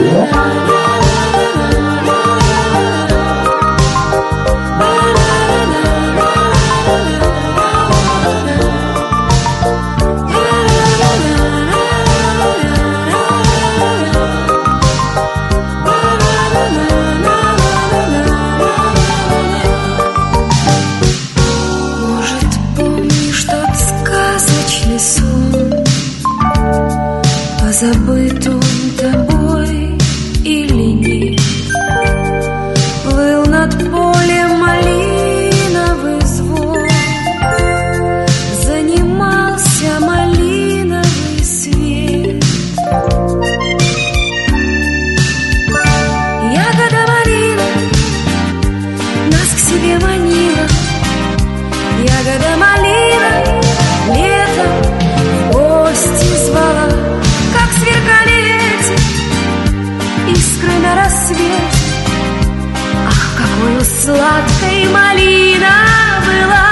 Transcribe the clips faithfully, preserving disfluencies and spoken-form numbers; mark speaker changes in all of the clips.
Speaker 1: Забыт он тобой или нет? Плыл над полем малиновый звон, занимался малиновый свет. Ягода малина нас к себе манила, ягода малина летом в гости звала. Как сверкали эти искры на рассвете, ах, какой сладкой малина была!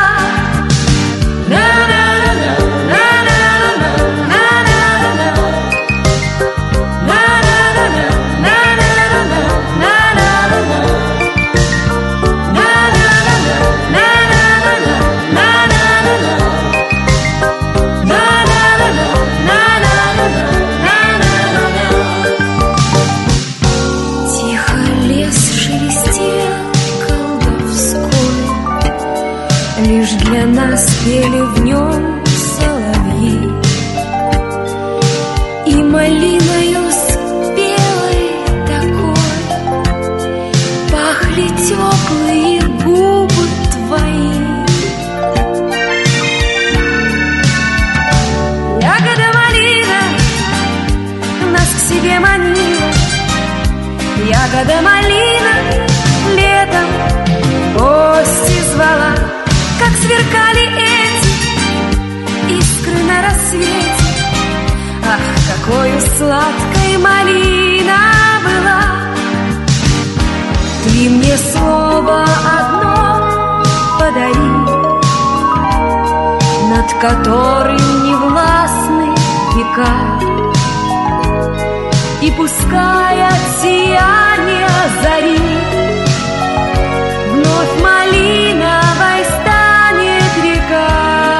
Speaker 1: Лишь для нас пели в нем соловьи, и малиною спелой такой пахли теплые губы твои. Ягода малина нас к себе манила, ягода малина летом в гости звала. Как сверкали эти искры на рассвете, ах, какой сладкой малина была! Ты мне слово одно подари, над которым не властны века, и пускай от сияния зари вновь малиновой станет река.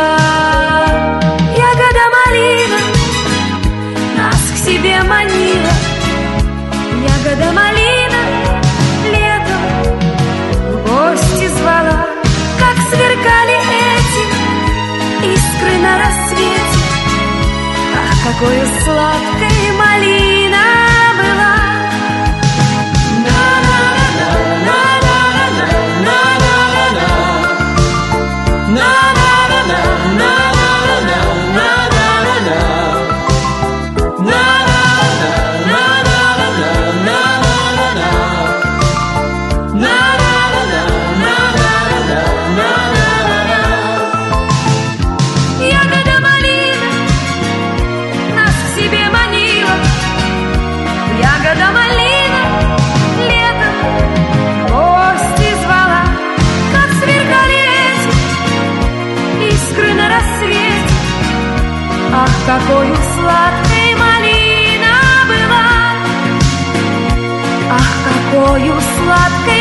Speaker 1: Ягода малина нас к себе манила, ягода малина летом в гости звала. Как сверкали эти искры на рассвете, ах, какой сладкой малина была! Ягода малина летом в гости звала. Как сверкали эти искры на рассвете, ах, какой сладкой малина была! Ах, какой сладкой